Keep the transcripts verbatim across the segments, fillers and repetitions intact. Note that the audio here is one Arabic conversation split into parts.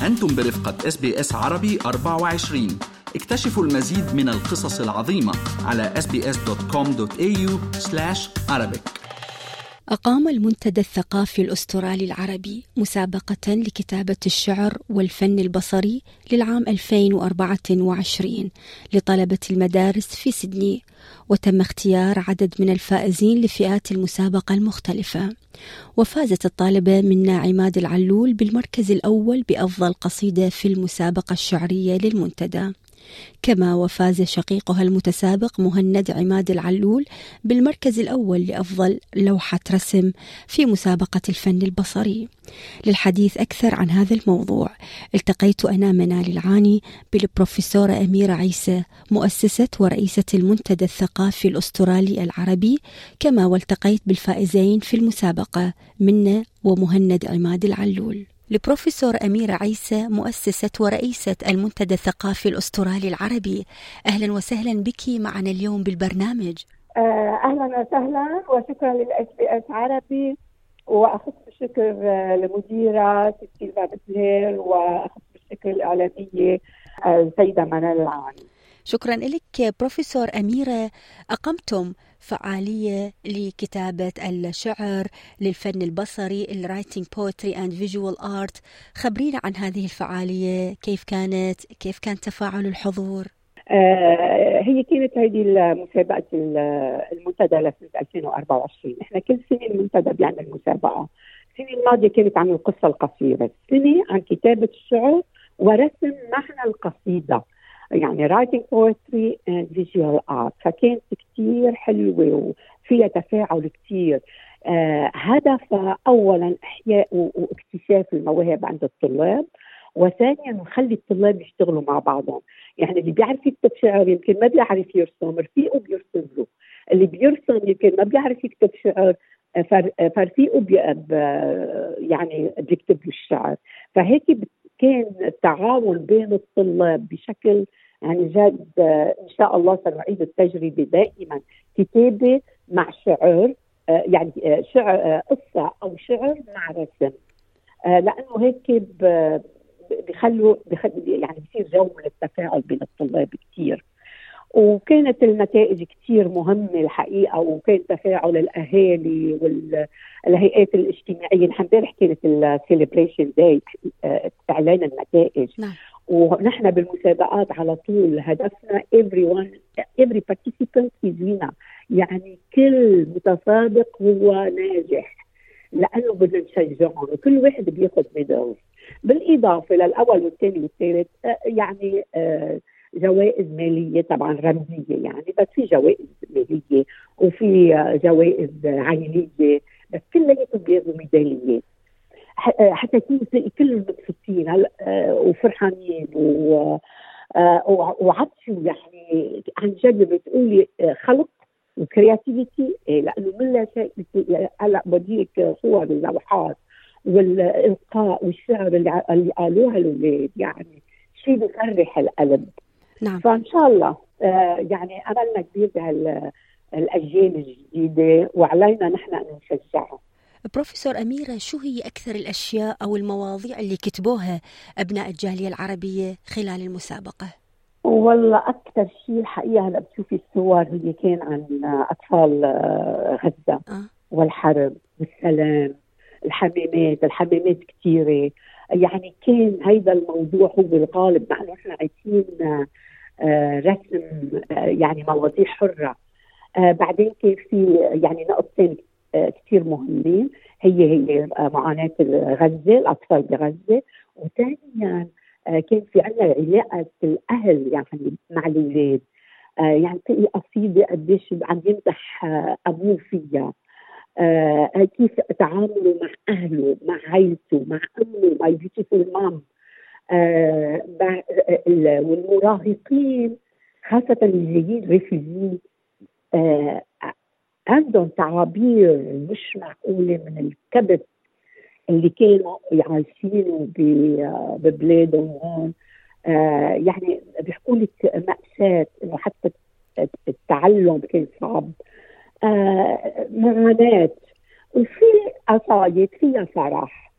أنتم برفقة إس بي إس عربي أربعة وعشرين. اكتشفوا المزيد من القصص العظيمة على إس بي إس دوت كوم دوت إيه يو سلاش عربيك. أقام المنتدى الثقافي الأسترالي العربي مسابقة لكتابة الشعر والفن البصري للعام ألفين وأربعة وعشرين لطلبة المدارس في سيدني، وتم اختيار عدد من الفائزين لفئات المسابقة المختلفة. وفازت الطالبة منا عماد العلول بالمركز الأول بأفضل قصيدة في المسابقة الشعرية للمنتدى، كما وفاز شقيقها المتسابق مهند عماد العلول بالمركز الأول لأفضل لوحة رسم في مسابقة الفن البصري. للحديث أكثر عن هذا الموضوع التقيت أنا منال العاني بالبروفيسورة أميرة عيسى، مؤسسة ورئيسة المنتدى الثقافي الأسترالي العربي، كما والتقيت بالفائزين في المسابقة منا ومهند عماد العلول. البروفيسور أميرة عيسى، مؤسسة ورئيسة المنتدى الثقافي الأسترالي العربي، أهلا وسهلا بك معنا اليوم بالبرنامج. أهلا وسهلا وشكرا للإس بي إس عربي، وأخص بالشكر لمديرة سيلفا بتلير، وأخص بالشكر الإعلامية السيدة منال العاني. شكرا لك بروفيسور أميرة. أقمتم فعالية لكتابة الشعر للفن البصري الرايتنج بويتري اند فيجوال ارت، خبرينا عن هذه الفعالية، كيف كانت، كيف كان تفاعل الحضور؟ آه هي كانت هذه المسابقة المنتدى لسنة ألفين وأربعة وعشرين. احنا كل سنة المنتدى بيعمل مسابقة. السنة الماضية كانت عن القصة القصيرة، السنة عن كتابة الشعر ورسم معنى القصيدة، يعني writing poetry and visual art. فكانت كتير حلوة وفيها تفاعل كتير. آه هدفها أولا إحياء واكتشاف المواهب عند الطلاب، وثانيا نخلي الطلاب يشتغلوا مع بعضهم. يعني اللي بيعرف يكتب شعر يمكن ما بيعرف يرسم، رفيقه بيرسم له. اللي بيرسم يمكن ما بيعرف يكتب شعر، فرفيقه بي يعني بيكتب له الشعر. فهيك كان التعاون بين الطلاب بشكل يعني جد. إن شاء الله سنعيد التجربة دائما، كتابة مع شعر، يعني شعر قصة أو شعر مع رسم، لأنه هيك بيخلوا يعني بيصير جو من التفاعل بين الطلاب كتير. وكانت النتائج كتير مهمة الحقيقة، وكان تفاعل الأهالي والهيئات الاجتماعية. امبارح كانت السيليبريشن داي، إعلان النتائج. نعم. ونحن بالمسابقات على طول هدفنا everyone every participant is winner، يعني كل متسابق هو ناجح، لأنه بدنا نشجعهم وكل واحد بياخد ميدالز، بالإضافة للأول والثاني والثالث يعني جوائز مالية طبعا رمزية، يعني بس في جوائز مالية وفي جوائز عائلية، بس كلياتهم بياخذوا ميداليات حتى تلاقي كلهم مبسوطين وفرحانين وعطشوا. يعني عن جد بتقولي خلق وكرياتيفيتي، لأنه من لا شيء. هلا بديك صور اللوحات والإلقاء والشعر اللي, اللي قالوها الأولاد، يعني شيء بيفرح القلب. نعم. فإن شاء الله يعني أملنا كبير بهالأجيال الجديدة، وعلينا نحن أن نشجعهم. بروفيسور أميرة، شو هي أكثر الأشياء أو المواضيع اللي كتبوها أبناء الجالية العربية خلال المسابقة؟ والله أكثر شيء الحقيقة هلا بتشوفي الصور هي كان عن أطفال غزة آه. والحرب والسلام، الحمامات الحمامات كثيرة. يعني كان هيدا الموضوع هو الغالب، مع إنه إحنا عايشين آه رسم آه يعني مواضيع حرة. آه بعدين كان في يعني نقطتين آه كثير مهمين، هي هي آه معاناة غزة، الأطفال بغزة، وثانيا آه كان في عنا علاقة الأهل يعني مع الأولاد. آه يعني تلاقي قصيدة قديش عم يمدح آه أبوه فيها، آه كيف تعامله مع أهله، مع عائلته، مع أمه، مع beautiful mom. آه والمراهقين خاصة اللي جايين ريفيجي آه عندهم تعابير مش معقولة من الكبت اللي كانوا عايشينه ببلادهم هون. آه يعني بيحكوا لك مأساة إنه حتى التعلم كان صعب، آه معاناة، وفي قصايد فيها فرح،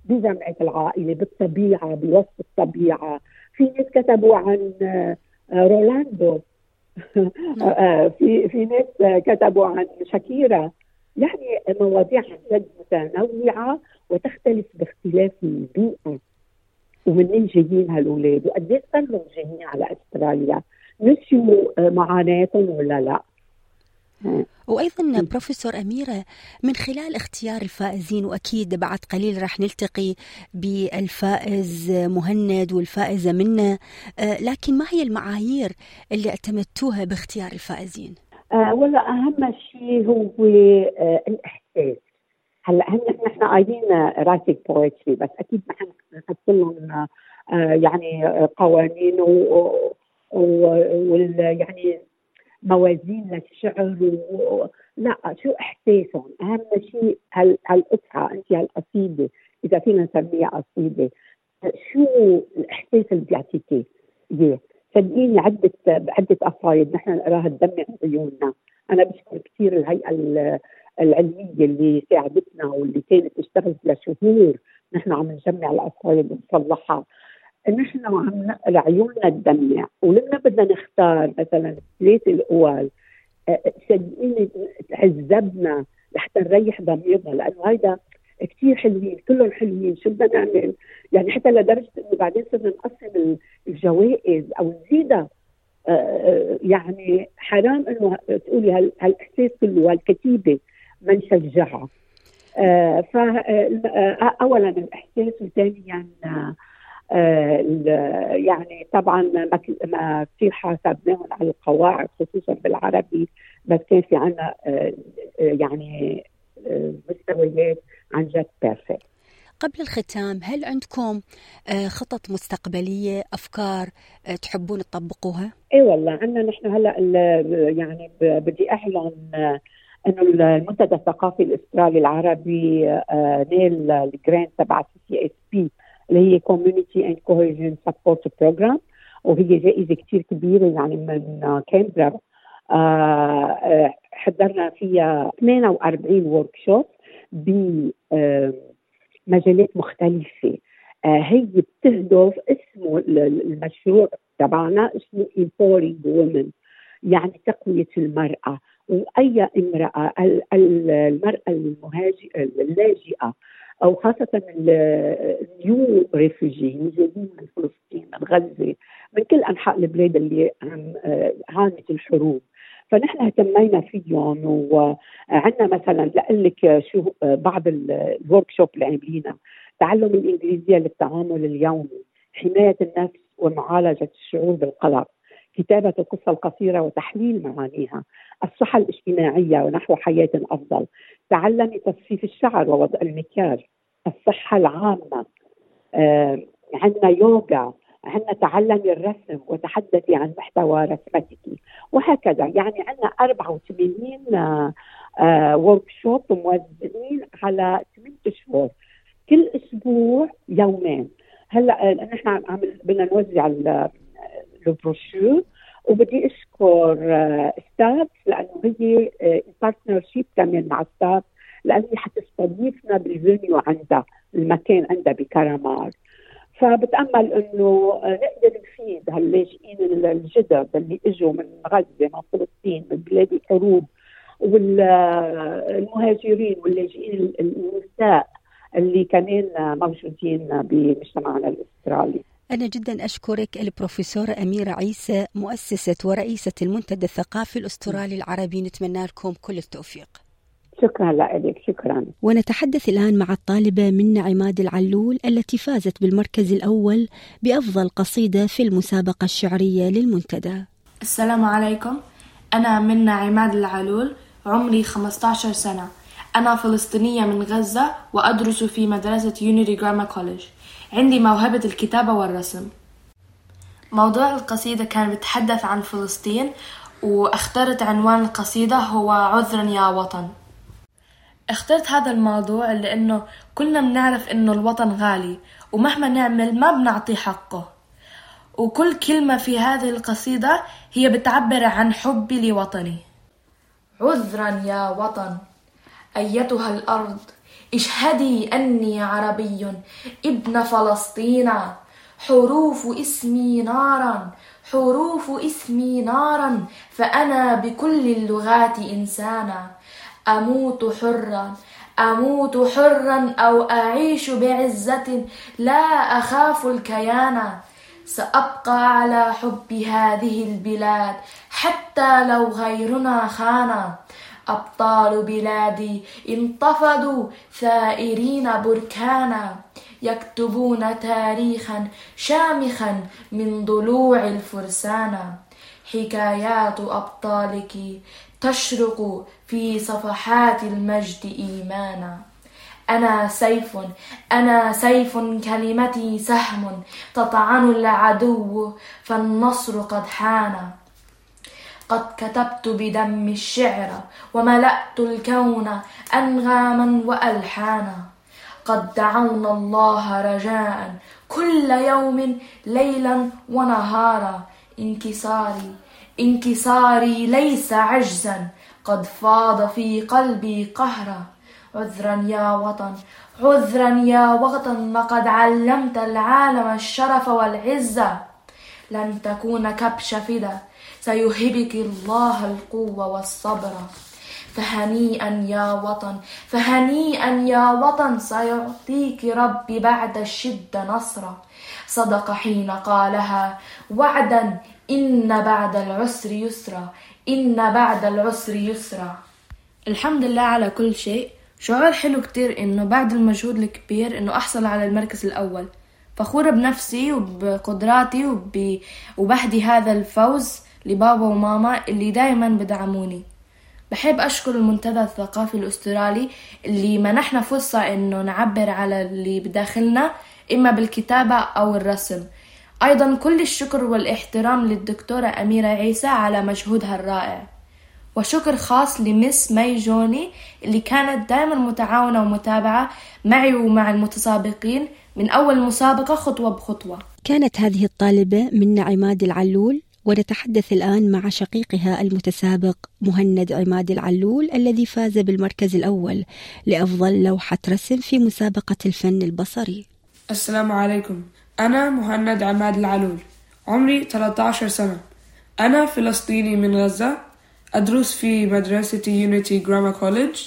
بجمعة العائلة، بالطبيعة، بوسط الطبيعة. في ناس كتبوا عن رولاندو في في ناس كتبوا عن شاكيرا. يعني مواضيع عن جد متنوعة وتختلف باختلاف البيئة ومنين جايين هالأولاد وقديش صاروا جايين على أستراليا، نسيوا معاناتهم ولا لا. وأيضا بروفيسور أميرة، من خلال اختيار الفائزين، وأكيد بعد قليل راح نلتقي بالفائز مهند والفائزة منة، لكن ما هي المعايير اللي اعتمدتوها باختيار الفائزين؟ آه والله أهم شيء هو آه الإحساس. هلا نحن قايلين رايتنج بويتري، بس أكيد نحن نحط لهم آه يعني قوانين و, و... يعني موازين للشعر و... لا، شو احساسهم. اهم شيء هالقطعه انت هالقصيده، اذا فينا نسميها قصيده، شو الاحساس اللي بيعطيكي اياه. صدقيني عده بعده قصايد نحن نقراها تدمع عيوننا. انا بشكر كثير الهيئه العلميه اللي ساعدتنا واللي كانت تشتغل لشهور نحن عم نجمع القصايد ونصلحها. نحن عم نقرا عيوننا تدمع، ولما بدنا نختار مثلا ثلاثة الأول صدقيني تعذبنا لحتى نريح ضميرنا، لأنه هيدا كثير حلوين، كلهم حلوين. شو بدنا نعمل؟ يعني حتى لدرجة إنه بعدين صرنا نقسم الجوائز أو نزيدها. يعني حرام إنه تقولي هالإحساس كله هالكتيبة ما نشجعها. فأولا الإحساس، وثانيا آه يعني طبعا ما كثير حاسبناهم على القواعد خصوصا بالعربي، بس كان في عنا آه يعني آه مستويات عن جد بيرفكت. قبل الختام، هل عندكم آه خطط مستقبلية، أفكار آه تحبون تطبقوها؟ اي والله عندنا نحن هلا يعني بدي اعلن آه انه المنتدى الثقافي الاسترالي العربي آه نال الجرانت تبع سي اس بي اللي هي Community and Cohesion Support Program، وهي جائزة كتير كبيرة يعني من كامبرا. آه حضرنا فيها ثمانية وأربعين وركشوب بمجالات مختلفة. آه هي بتهدف، اسمه المشروع تبعنا اسمه Empowering Women، يعني تقوية المرأة. وأي امرأة، المرأة المهاجرة اللاجئة أو خاصة النيو ريفوجي جايين من فلسطين، من غزة، من كل أنحاء البلاد اللي عم عانت الحروب، فنحن اهتمينا فيهم. وعندنا مثلا لقلك شو بعض الوركشوب اللي عاملينها: تعلم الإنجليزية للتعامل اليومي، حماية النفس ومعالجة الشعور بالقلق، كتابة القصة القصيرة وتحليل معانيها، الصحة الاجتماعية ونحو حياة أفضل، تعلمي تصفيف الشعر ووضع المكياج، الصحة العامة، آه، عندنا يوغا، عندنا تعلمي الرسم وتحدثي عن محتوى رسمتك، وهكذا. يعني عندنا أربعة وثمانين آه، آه، وركشوب موزعين على ثمانية شهور، كل أسبوع يومين. هلا نحن عم بدنا نوزع البروشور، وبدي اشكر ستاف لانه هي بارتنرشيب كمان مع ستاف، لانه هي حتستضيفنا بالفينيو عندها، المكان عندها بكرامار. فبتامل انه نقدر نفيد هاللاجئين الجدد اللي اجوا من غزه، من فلسطين، من بلاد الحروب، والمهاجرين واللاجئين النساء اللي كمان موجودين بمجتمعنا الاسترالي. أنا جدا أشكرك البروفيسورة أميرة عيسى، مؤسسة ورئيسة المنتدى الثقافي الأسترالي العربي. نتمنى لكم كل التوفيق. شكرا لك. شكرا. ونتحدث الآن مع الطالبة منة عماد العلول التي فازت بالمركز الأول بأفضل قصيدة في المسابقة الشعرية للمنتدى. السلام عليكم، أنا منة عماد العلول، عمري خمسة عشر سنة. أنا فلسطينية من غزة وأدرس في مدرسة يونيتي جرامر كوليج. عندي موهبة الكتابة والرسم. موضوع القصيدة كان بيتحدث عن فلسطين، واخترت عنوان القصيدة هو عذرا يا وطن. اخترت هذا الموضوع لأنه كلنا بنعرف إنه الوطن غالي، ومهما نعمل ما بنعطي حقه. وكل كلمة في هذه القصيدة هي بتعبر عن حبي لوطني. عذرا يا وطن، أيتها الأرض اشهدي أني عربي ابن فلسطين، حروف اسمي نارا حروف اسمي نارا، فأنا بكل اللغات إنسانا. أموت حرا أموت حرا أو أعيش بعزة، لا أخاف الكيان. سأبقى على حب هذه البلاد حتى لو غيرنا خانا. أبطال بلادي انتفضوا ثائرين بركانا، يكتبون تاريخا شامخا من ضلوع الفرسان. حكايات أبطالك تشرق في صفحات المجد إيمانا. أنا سيف أنا سيف كلمتي سهم، تطعن العدو فالنصر قد حان. قد كتبت بدم الشعر وملأت الكون أنغاما وألحانا. قد دعونا الله رجاء كل يوم ليلا ونهارا. انكساري انكساري ليس عجزا، قد فاض في قلبي قهرا. عذرا يا وطن عذرا يا وطن، لقد علمت العالم الشرف والعزة. لن تكون كبش فدا، سيهبك الله القوة والصبر. فهنيئا يا وطن فهنيئا يا وطن، سيعطيك ربي بعد الشدة نصرا. صدق حين قالها وعدا، إن بعد العسر يسرا إن بعد العسر يسرا. الحمد لله على كل شيء. شعور حلو كتير إنه بعد المجهود الكبير إنه أحصل على المركز الأول. فخورة بنفسي وبقدراتي وب... وبهدي هذا الفوز لبابا وماما اللي دايما بدعموني. بحب أشكر المنتدى الثقافي الأسترالي اللي منحنا فرصة إنه نعبر على اللي بداخلنا، إما بالكتابة أو الرسم. أيضا كل الشكر والاحترام للدكتورة أميرة عيسى على مجهودها الرائع. وشكر خاص لمس مي جوني اللي كانت دائما متعاونة ومتابعة معي ومع المتسابقين من أول مسابقة خطوة بخطوة. كانت هذه الطالبة من عماد العلول، ونتحدث الآن مع شقيقها المتسابق مهند عماد العلول الذي فاز بالمركز الأول لأفضل لوحة رسم في مسابقة الفن البصري. السلام عليكم، أنا مهند عماد العلول، عمري ثلاثة عشر سنة. أنا فلسطيني من غزة، أدرس في مدرسة يونيتي جراما كوليدج،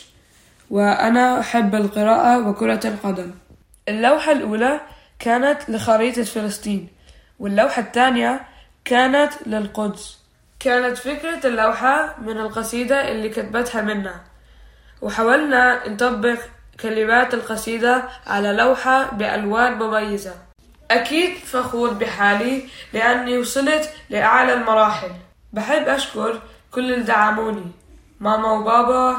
وأنا أحب القراءة وكرة القدم. اللوحة الأولى كانت لخريطة فلسطين، واللوحة الثانية كانت للقدس. كانت فكرة اللوحة من القصيدة اللي كتبتها منا، وحاولنا نطبق كلمات القصيدة على لوحة بألوان مميزة. أكيد فخور بحالي لأني وصلت لأعلى المراحل. بحب أشكر كل اللي دعموني، ماما وبابا،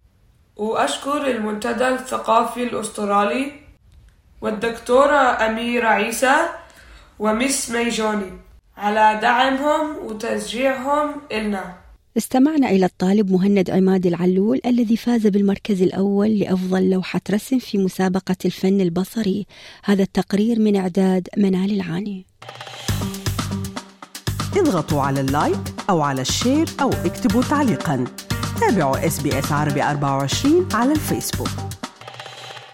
وأشكر المنتدى الثقافي الأسترالي والدكتورة أميرة عيسى ومس مي جوني على دعمهم وتشجيعهم إلنا. استمعنا إلى الطالب مهند عماد العلول الذي فاز بالمركز الأول لأفضل لوحة رسم في مسابقة الفن البصري. هذا التقرير من إعداد منال العاني. اضغطوا على اللايك أو على الشير أو اكتبوا تعليقاً. تابعوا إس بي إس عربي أربعة وعشرين على الفيسبوك.